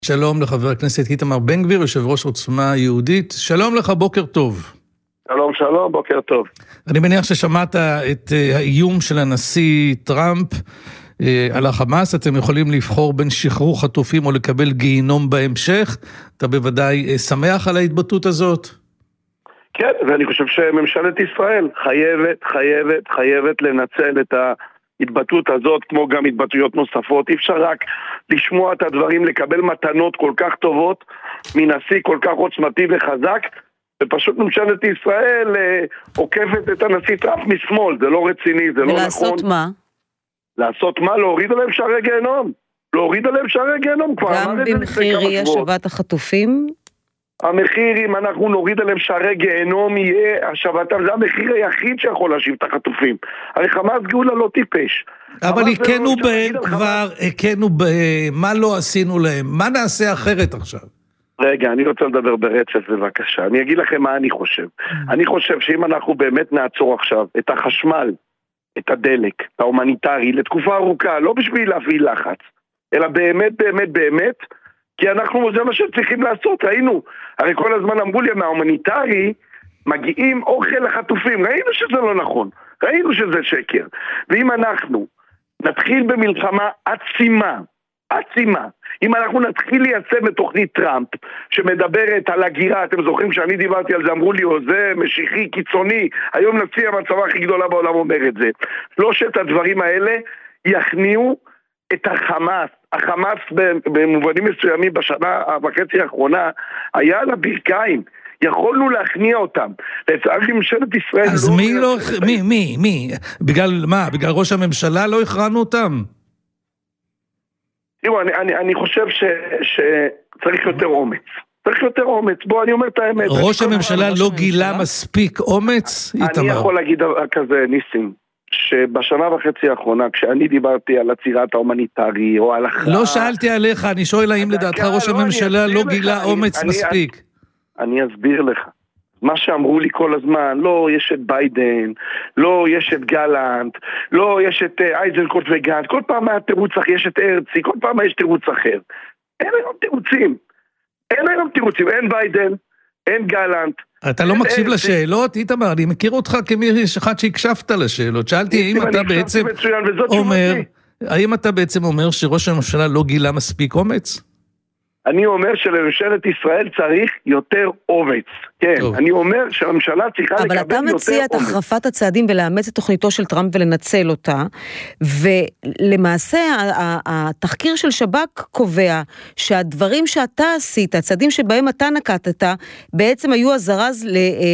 שלום לחבר הכנסת איתמר בן גביר, יושב ראש עוצמה יהודית. שלום לך, בוקר טוב. שלום, שלום, בוקר טוב. אני מניח ששמעת את האיום של הנשיא טראמפ על החמאס. אתם יכולים לבחור בין שחרור חטופים או לקבל גיהינום בהמשך. אתה בוודאי שמח על ההתבטאות הזאת? כן, ואני חושב שממשלת ישראל חייבת לנצל את ההתבטאות הזאת, כמו גם התבטאויות נוספות. אי אפשר רק לשמוע את הדברים, לקבל מתנות כל כך טובות מנשיא כל כך עוצמתי וחזק, ופשוט ממשלת ישראל עוקפת את הנשיא טראמפ משמאל. זה לא רציני, זה לא נכון. ולעשות מה? לעשות מה? להוריד עליהם שערי גיהנום. להוריד עליהם שערי גיהנום. גם במחיר השבת החטופים? המחיר, אם אנחנו נוריד עליהם שערי גיהנום, יהיה השבתם. זה המחיר היחיד שיכול להשיב את החטופים. הרי חמאס גאולה לא טיפש. אבל הכנו בהם כבר, מה לא עשינו להם? מה נעשה אחרת עכשיו? רגע, אני רוצה לדבר ברצף בבקשה. אני אגיד לכם מה אני חושב. אני חושב שאם אנחנו באמת נעצור עכשיו את החשמל, את הדלק, ההומניטרי, לתקופה ארוכה, לא בשביל להפעיל לחץ, אלא באמת, באמת, באמת, כי אנחנו, זה מה שצריכים לעשות, ראינו, הרי כל הזמן אמרו לי, מההומניטרי מגיעים אוכל לחטופים, ראינו שזה לא נכון, ראינו שזה שקר, ואם אנחנו נתחיל במלחמה עצימה, אם אנחנו נתחיל ליישם את תוכנית טראמפ, שמדברת על הגירה, אתם זוכרים שאני דיברתי על זה, אמרו לי, זה משיחי, קיצוני, היום נשיא המצבה הכי גדולה בעולם אומר את זה. שלושת הדברים האלה יכניעו את החמאס. החמאס במובנים מסוימים בשנה וחצי האחרונה, היה על הברכיים. יכולנו להכניע אותם. לצערי ממשלת ישראל... אז מי? בגלל מה? בגלל ראש הממשלה לא הכרענו אותם? תראו, אני חושב שצריך יותר אומץ. צריך יותר אומץ. בוא, אני אומר את האמת. ראש הממשלה לא גילה מספיק אומץ? אני יכול להגיד כזה, ניסים, שבשנה וחצי האחרונה, כשאני דיברתי על עצירת ההומניטרי, או על הכרעה... לא שאלתי עליך, אני שואל האם לדעתך ראש הממשלה לא גילה אומץ מספיק. אני אסביר לך. מה שאמרו לי כל הזמן, לא, יש את ביידן, לא, יש את גלנט, לא, יש את אייזנקוט וגנט, כל פעם היה תירוץ אחר, יש את הרצי, כל פעם יש תירוץ אחר. אין היום תירוצים, אין ביידן, אין גלנט. אתה לא מקשיב לשאלות, איתמר, אני מכיר אותך אחד שהקשבת לשאלות. שאלתי, האם אתה בעצם אומר שראש הממשלה לא גילה מספיק אומץ? אני אומר שלממשלת ישראל צריך יותר אומץ. כן, אני אומר שהממשלה צריכה לקבל יותר אומץ. אבל אתה מציע את החרפת הצעדים ולאמץ את תוכניתו של טראמפ ולנצל אותה, ולמעשה התחקיר של שב"כ קובע שהדברים שאתה עשית, הצעדים שבהם אתה נקטת, בעצם היו הזרז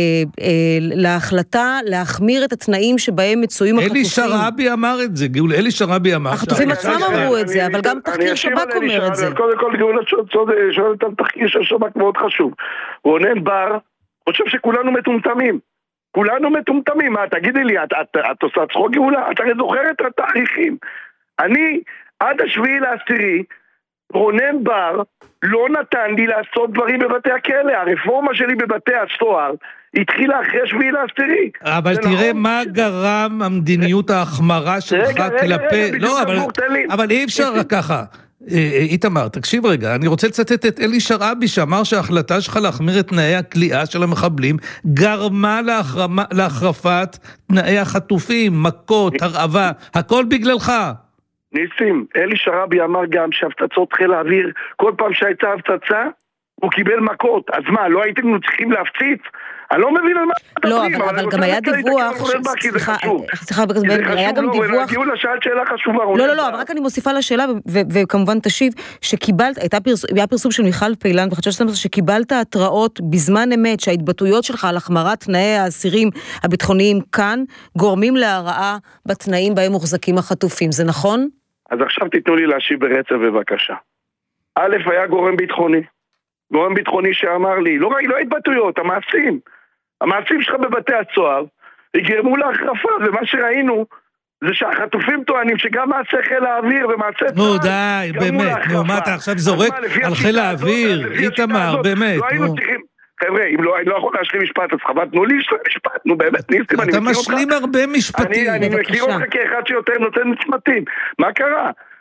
להחלטה להחמיר את התנאים שבהם מצויים החטופים. אלי שרעבי אמר את זה, גאול, אלי שרעבי אמר. החטופים עצמם אמרו את זה, אבל גם תחקיר שב"כ אומר את זה. קודם כל גאול שואלת על תחקיר של שב"כ מאוד חשוב. רונן בר חושב שכולנו מטומטמים. כולנו מטומטמים. מה, תגידי לי, את עושה צחוק גאולה? אתה זוכר את התאריכים. אני, עד 7/10, רונן בר לא נתן לי לעשות דברים בבתי הכלא. הרפורמה שלי בבתי הסוהר התחילה אחרי 7/10. אבל תראה מה גרם המדיניות ההחמרה שלך כלפי... לא, אבל אי אפשר רק ככה. איתמר, תקשיב רגע, אני רוצה לצטט את אלי שרעבי שאמר שההחלטה שלך להחמיר את תנאי הכליאה של המחבלים גרמה להחרפת תנאי החטופים, מכות, הרעבה, הכל בגללך. ניסים, אלי שרעבי אמר גם שהפצצות חיל האוויר, כל פעם שהייתה הפצצה, הוא קיבל מכות. אז מה, לא הייתם צריכים להפציץ? אני לא מבין על מה אתה מדברים. לא, אבל גם היה דיווח, סליחה, היה גם דיווח, שאלת שאלה חשובה. לא, אבל רק אני מוסיפה לשאלה, וכמובן תשיב, שקיבלת, היה פרסום של מיכל פילן, וחדשות שקיבלת התראות בזמן אמת, שההתבטאויות שלך על החמרת תנאי האסירים הביטחוניים כאן, גורמים להרעה בתנאים בהם מוחזקים החטופים, זה נכון? אז עכשיו תיתנו לי להשיב ברצף בבקשה. א', היה גורם ביטחוני שאמר לי, לא התבטאויות, המעשים שלך בבתי הסוהר, יגרמו להחרפה, ומה שראינו, זה שהחטופים טוענים שגם מעשה חיל האוויר ומעשה... נו די, באמת, נו, מה אתה עכשיו זורק על חיל האוויר, איתמר, באמת, נו. חבר'ה, אם לא יכול להשלים משפט, אז חבל, תנו לי משפט, נו באמת, ניסים, אני אתה משלים הרבה משפטים. אני מכיר אותך כאחד שיותר נותן משפטים, מה קרה?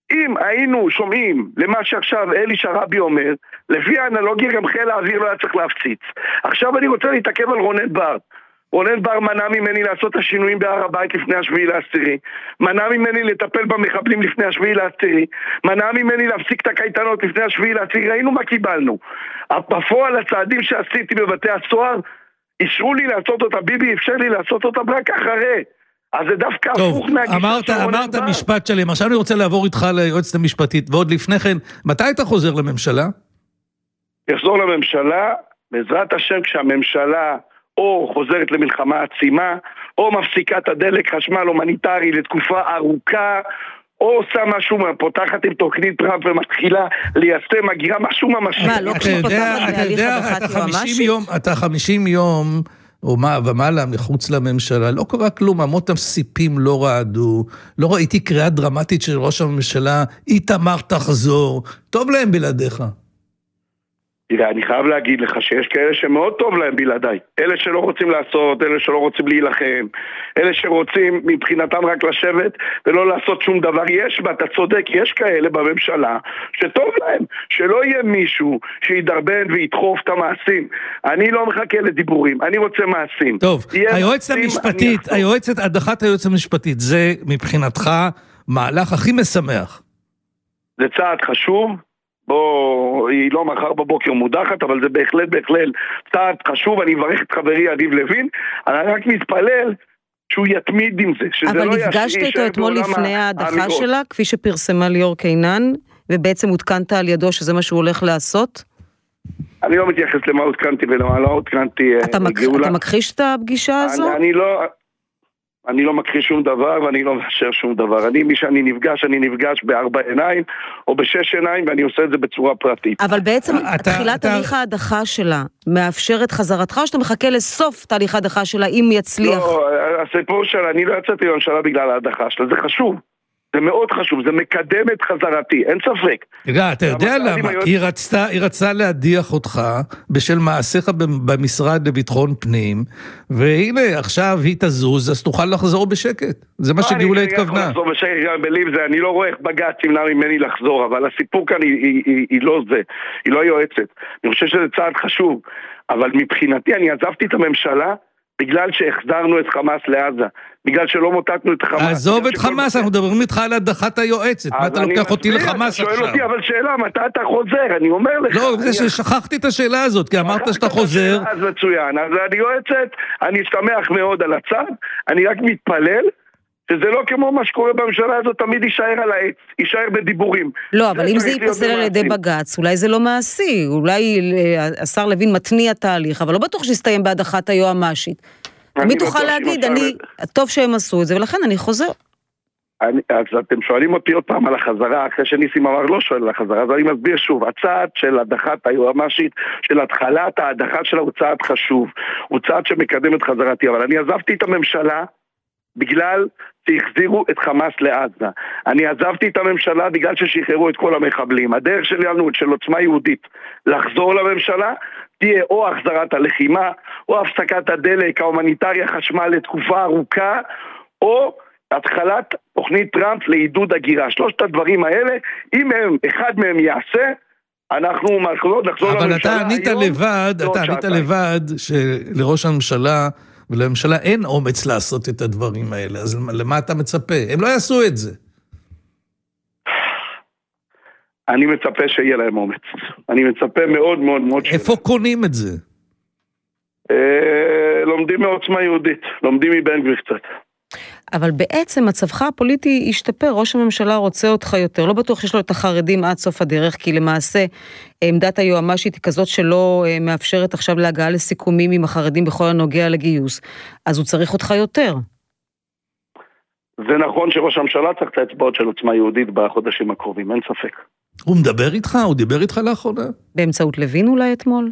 אם היינו שומעים למה שעכשיו אלי שרעבי אומר, לפי האנלוגיה גם חיל האוויר לא היה צריך להפציץ. עכשיו אני רוצה להתעכב על רונן בר. רונן בר מנע ממני לעשות את השינויים בהר הבית לפני 7/10, מנע ממני לטפל במחבלים לפני 7/10, מנע ממני להפסיק את הקייטנות לפני 7/10, ראינו מה קיבלנו. בפועל הצעדים שעשיתי בבתי הסוהר, אישרו לי לעשות אותה, ביבי אפשר לי לעשות אותה רק אחרי. אז זה דווקא הפוך מהגישה של רונן בר. אמרת משפט שלם, עכשיו אני רוצה לעבור איתך ליועצת המשפטית, ועוד לפני כן, מתי אתה חוזר לממשלה? יחזור לממשלה, בעזרת השם כשהממשלה או חוזרת למלחמה עצימה, או מפסיקה את הדלק חשמל הומניטרי לתקופה ארוכה, או עושה משהו, פותחת עם תוכנית טראמפ ומתחילה ליישם הגירה, משהו ממש. מה, לא כשפותחת בהליך הדחת יועמ"שית? אתה 50 יום, או מה, ומעלה מחוץ לממשלה, לא קרה כלום, אמות הסיפים לא רעדו, לא ראיתי קריאה דרמטית של ראש הממשלה, איתמר תחזור, טוב להם בלעדיך. תראה, אני חייב להגיד לך שיש כאלה שמאוד טוב להם בלעדיי. אלה שלא רוצים לעשות, אלה שלא רוצים להילחם, אלה שרוצים מבחינתם רק לשבת ולא לעשות שום דבר. יש, ואתה צודק, יש כאלה בממשלה שטוב להם, שלא יהיה מישהו שידרבן וידחוף את המעשים. אני לא מחכה לדיבורים, אני רוצה מעשים. טוב, היועצת המשפטית, הדחת היועצת המשפטית, זה מבחינתך מהלך הכי משמח. זה צעד חשוב. בוא, היא לא מחר בבוקר מודחת, אבל זה בהחלט צעד חשוב. אני מברך את חברי יריב לוין, אני רק מתפלל שהוא יתמיד עם זה, שזה אבל לא נפגשת איתו אתמול לפני ההדחה שלה, כפי שפרסמה ליאור קינן, ובעצם הותקנת על ידו שזה מה שהוא הולך לעשות? אני לא מתייחס למה הותקנתי ולמה לא הותקנתי. אתה מכחיש את הפגישה הזו? אני לא מכחיש שום דבר ואני לא מאשר שום דבר. מי שאני נפגש ב4 עיניים או ב6 עיניים, ואני עושה את זה בצורה פרטית. אבל בעצם תחילת תהליך ההדחה שלה מאפשרת חזרתך, או שאתה מחכה לסוף תהליך ההדחה שלה אם יצליח? לא, הסיפור שלה, אני לא יצאתי לממשלה בגלל ההדחה שלה, זה חשוב. זה מאוד חשוב, זה מקדם את חזרתי, אין ספק. רגע, אתה יודע למה? היא רצתה להדיח אותך בשל מעשיך במשרד לביטחון פנים, והנה, עכשיו היא תזוז, אז תוכל לחזור בשקט. זה מה שגאולה התכוונה. אני לא רואה איך בג"ץ ימנע ממני לחזור, אבל הסיפור כאן היא לא זה, היא לא יועצת. אני חושב שזה צעד חשוב, אבל מבחינתי אני עזבתי את הממשלה, בגלל שהחזרנו את חמאס לעזה, בגלל שלא מוטטנו את חמאס. עזוב את חמאס, אנחנו מדברים איתך על הדחת היועצת, מה אתה לוקח אותי לחמאס עכשיו? שואל אותי, אבל שאלה, מתי אתה חוזר? אני אומר לך. לא, זה ששכחתי את השאלה הזאת, כי אמרת שאתה חוזר. אז מצוין, אז אני יועצת, אני שמח מאוד על הצד, אני רק מתפלל, שזה לא כמו מה שקורה בממשלה הזאת, תמיד יישאר על העץ, יישאר בדיבורים. לא, אבל אם זה ייפסל על ידי בג"ץ, אולי זה לא מעשי, אולי השר לוין מתניע תהליך, אבל לא בטוח שיסתיים בהדחת היועמ"שית. תמיד תוכל להגיד, טוב שהם עשו את זה, ולכן אני חוזר. אז אתם שואלים אותי עוד פעם על החזרה, אחרי שניסים אמר לא שואל על החזרה, אז אני מסביר שוב, הצעד של הדחת היועמ"שית, של התחלת ההדחה שלה הוא צעד חשוב, הוא צעד שמקדם את חזרתי, אבל אני עזבתי את הממשלה, בגלל שהחזירו את חמאס לעזה. אני עזבתי את הממשלה בגלל ששחררו את כל המחבלים. הדרך שלנו, של עוצמה יהודית, לחזור לממשלה, תהיה או החזרת הלחימה, או הפסקת הדלק ההומניטרי החשמל לתקופה ארוכה, או התחלת תוכנית טראמפ לעידוד הגירה. שלושת הדברים האלה, אם אחד מהם יעשה, אנחנו נחזור לממשלה. אבל אתה ענית לבד שלראש הממשלה ולממשלה אין אומץ לעשות את הדברים האלה, אז למה אתה מצפה? הם לא יעשו את זה. אני מצפה שיהיה להם אומץ. אני מצפה מאוד מאוד מאוד. איפה קונים את זה? לומדים מעוצמה יהודית, לומדים מבן גביר קצת. אבל בעצם מצבך הפוליטי השתפר, ראש הממשלה רוצה אותך יותר, לא בטוח שיש לו את החרדים עד סוף הדרך, כי למעשה עמדת היועמ"שית היא כזאת שלא מאפשרת עכשיו להגעה לסיכומים עם החרדים בכל הנוגע לגיוס, אז הוא צריך אותך יותר. זה נכון שראש הממשלה צריך את האצבעות של עוצמה יהודית בחודשים הקרובים, אין ספק. הוא מדבר איתך? הוא דיבר איתך לאחרונה? באמצעות לוין אולי אתמול?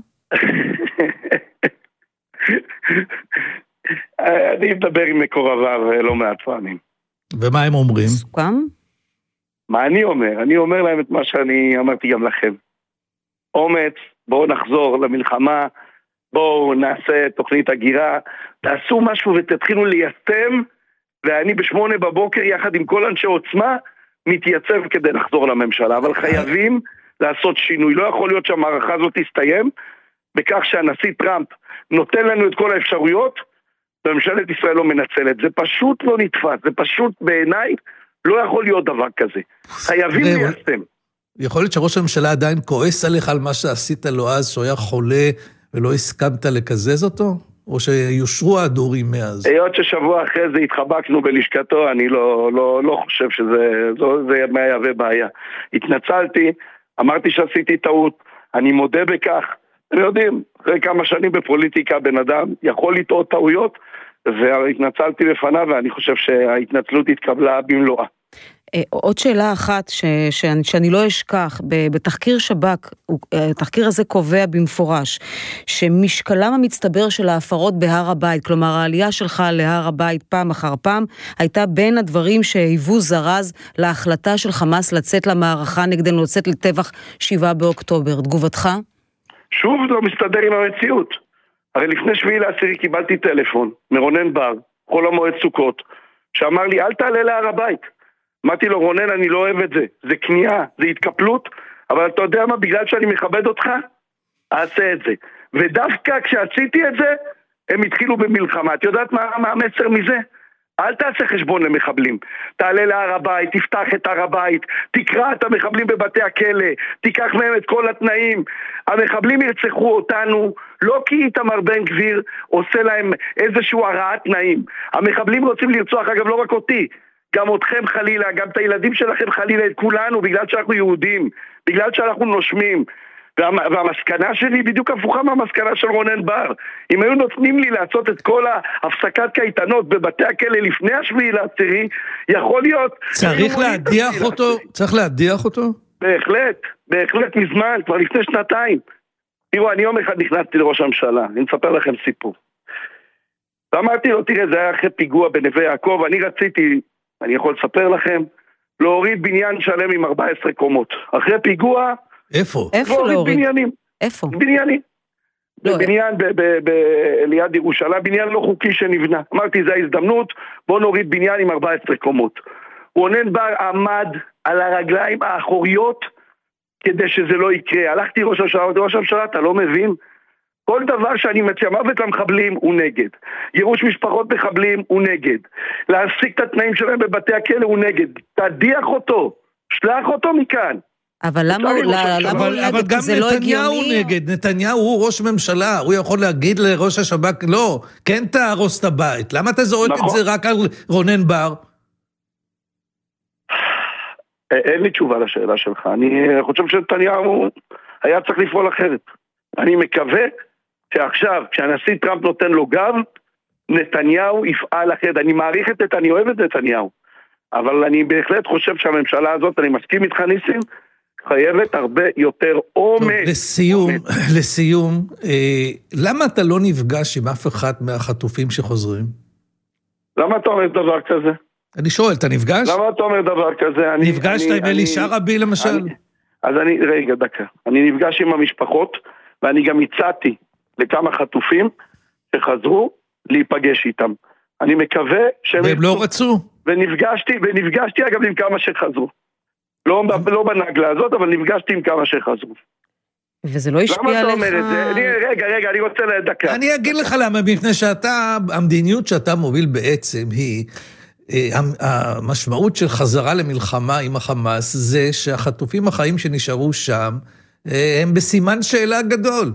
אני מדבר עם מקורביו לא מעט פעמים. ומה הם אומרים? סוכם? מה אני אומר? אני אומר להם את מה שאני אמרתי גם לכם. אומץ, בואו נחזור למלחמה, בואו נעשה תוכנית הגירה, תעשו משהו ותתחילו ליישם, ואני ב8 בבוקר יחד עם כל אנשי עוצמה, מתייצב כדי לחזור לממשלה, אבל חייבים לעשות שינוי. לא יכול להיות שהמערכה הזאת תסתיים בכך שהנשיא טראמפ נותן לנו את כל האפשרויות, וממשלת ישראל לא מנצלת. זה פשוט לא נתפס, זה פשוט בעיניי לא יכול להיות דבר כזה. חייבים ליישם. יכול להיות שראש הממשלה עדיין כועס עליך על מה שעשית לו אז, שהוא היה חולה ולא הסכמת לקזז אותו? או שיושרו הדורים מאז? היות ששבוע אחרי זה התחבקנו בלשכתו, אני לא חושב שזה מהווה בעיה. התנצלתי, אמרתי שעשיתי טעות, אני מודה בכך. אתם יודעים, אחרי כמה שנים בפוליטיקה בן אדם יכול לטעות טעויות, והתנצלתי בפניו, ואני חושב שההתנצלות התקבלה במלואה. עוד שאלה אחת שאני לא אשכח, בתחקיר שב"כ, התחקיר הזה קובע במפורש, שמשקלם המצטבר של ההפרות בהר הבית, כלומר העלייה שלך להר הבית פעם אחר פעם, הייתה בין הדברים שהיוו זרז להחלטה של חמאס לצאת למערכה נגדנו, לצאת לטבח 7 באוקטובר. תגובתך? שוב לא מסתדר עם המציאות. הרי לפני 7/10 קיבלתי טלפון מרונן בר, חול המועד סוכות, שאמר לי אל תעלה להר הבית. אמרתי לו, רונן, אני לא אוהב את זה, זה כניעה, זה התקפלות, אבל אתה יודע מה, בגלל שאני מכבד אותך, אעשה את זה. ודווקא כשעשיתי את זה, הם התחילו במלחמה. את יודעת מה המסר מזה? אל תעשה חשבון למחבלים. תעלה להר הבית, תפתח את הר הבית, תקרא את המחבלים בבתי הכלא, תיקח מהם את כל התנאים. המחבלים ירצחו אותנו, לא כי איתמר בן גביר עושה להם איזשהו הרעת תנאים. המחבלים רוצים לרצוח, אגב, לא רק אותי, גם אתכם חלילה, גם את הילדים שלכם חלילה, את כולנו, בגלל שאנחנו יהודים, בגלל שאנחנו נושמים. והמסקנה שלי בדיוק הפוכה מהמסקנה של רונן בר. אם היו נותנים לי לעשות את כל ההפסקת קייטנות בבתי הכלא לפני 7/10, יכול להיות... צריך להדיח אותו? צריך להדיח אותו? בהחלט מזמן, כבר לפני 2 תראו, אני יום אחד נכנסתי לראש הממשלה, אני מספר לכם סיפור. ואמרתי לו, תראה, זה היה אחרי פיגוע בנווה יעקב, אני רציתי, אני יכול לספר לכם, להוריד בניין שלם עם 14 קומות. אחרי פיגוע... איפה? איפה להוריד? בניינים. איפה? בניינים. בניין ליד ירושלים, בניין לא חוקי שנבנה. אמרתי, זה ההזדמנות, בוא נוריד בניין עם 14 קומות. רונן בר עמד על הרגליים האחוריות כדי שזה לא יקרה. הלכתי ראש הממשלה, אתה לא מבין? כל דבר שאני מציע, מוות למחבלים הוא נגד. גירוש משפחות מחבלים הוא נגד. להפסיק את התנאים שלהם בבתי הכלא הוא נגד. תדיח אותו, שלח אותו מכאן. אבל למה הוא נגד? גם זה לא נתניהו הגיוני? נגד, נתניהו הוא ראש ממשלה, הוא יכול להגיד לראש השב"כ, לא, כן תהרוס את הבית, למה אתה זורק את זה רק על רונן בר? אין לי תשובה לשאלה שלך, אני חושב שנתניהו היה צריך לפעול אחרת. אני מקווה שעכשיו, כשהנשיא טראמפ נותן לו גב, נתניהו יפעל אחרת. אני מעריך את נתניהו, אוהב את נתניהו, אבל אני בהחלט חושב שהממשלה הזאת, אני מסכים איתך ניסים, חייבת הרבה יותר אומץ. לסיום, למה אתה לא נפגש עם אף אחד מהחטופים שחוזרים? למה אתה אומר דבר כזה? אני שואל, אתה נפגש? למה אתה אומר דבר כזה? נפגשת עם אלי שרעבי למשל? אז רגע, דקה. אני נפגש עם המשפחות, ואני גם הצעתי לכמה חטופים שחזרו להיפגש איתם. אני מקווה שהם... והם לא רצו? ונפגשתי אגב עם כמה שחזרו. לא בנגלה הזאת, אבל נפגשתי עם כמה שחזרו. וזה לא השפיע עליך... למה אתה אומר את זה? רגע, אני רוצה לדקה. אני אגיד לך למה, מפני שאתה, המדיניות שאתה מוביל בעצם היא, המשמעות של חזרה למלחמה עם החמאס, זה שהחטופים החיים שנשארו שם, הם בסימן ואלה גדול.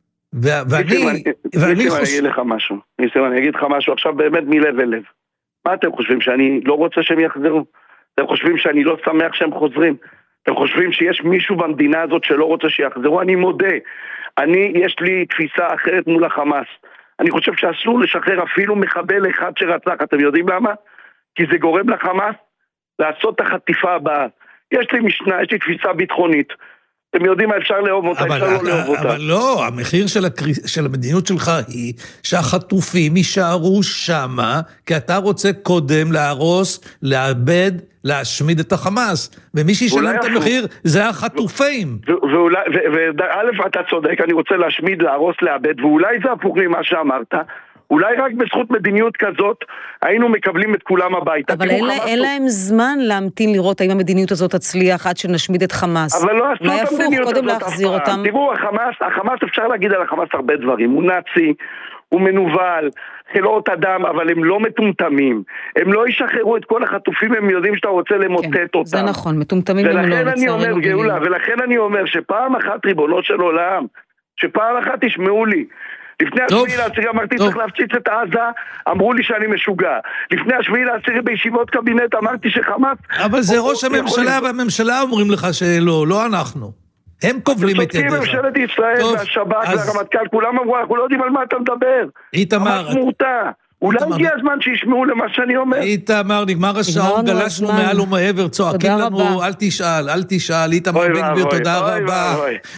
ואני אגיד לך משהו, עכשיו באמת מלב אל לב. מה אתם חושבים, שאני לא רוצה שהם יחזרו? אתם חושבים שאני לא שמח שהם חוזרים? אתם חושבים שיש מישהו במדינה הזאת שלא רוצה שיחזרו? אני מודה, יש לי תפיסה אחרת מול החמאס. אני חושב שאסור לשחרר אפילו מחבל אחד שרצח. אתם יודעים למה? כי זה גורם לחמאס לעשות את החטיפה הבאה. יש לי משנה, יש לי תפיסה ביטחונית. אתם יודעים מה אפשר לאהוב אותה, אפשר לא לאהוב אותה. אבל לא, המחיר של המדיניות שלך היא שהחטופים יישארו שמה, כי אתה רוצה קודם להרוס, לאבד, להשמיד את החמאס. ומי שישלם את המחיר זה החטופים. וא' אתה צודק, אני רוצה להשמיד, להרוס, לאבד, ואולי זה הפוך ממה שאמרת, אולי רק בזכות מדיניות כזאת היינו מקבלים את כולם הביתה. אבל אין להם זמן להמתין לראות האם המדיניות הזאת תצליח עד שנשמיד את חמאס. אבל לא עשו את המדיניות הזאת. קודם להחזיר אותם. תראו, החמאס אפשר להגיד על החמאס הרבה דברים. הוא נאצי, הוא מנוול, חלאות אדם, אבל הם לא מטומטמים. הם לא ישחררו את כל החטופים, הם יודעים שאתה רוצה למוטט אותם. זה נכון, מטומטמים הם לא, לצערנו גילים. ולכן אני אומר שפעם אחת ריבונו של עולם, שפעם אחת תשמעו לי, לפני השביעי לעשירי אמרתי צריך להפציץ את עזה, אמרו לי שאני משוגע. לפני השביעי לעשירי בישיבות קבינט אמרתי שחמאס... אבל זה ראש הממשלה והממשלה אומרים לך שלא, לא אנחנו. הם קובלים את ידיך. ממשלת ישראל והשב"כ והרמטכ"ל, כולם אמרו, אנחנו לא יודעים על מה אתה מדבר. איתמר, אולי הגיע הזמן שישמעו למה שאני אומר. איתמר, נגמר השעון, גלשנו מעל ומעבר, צועקים לנו, אל תשאל, איתמר בן גביר, תודה רבה.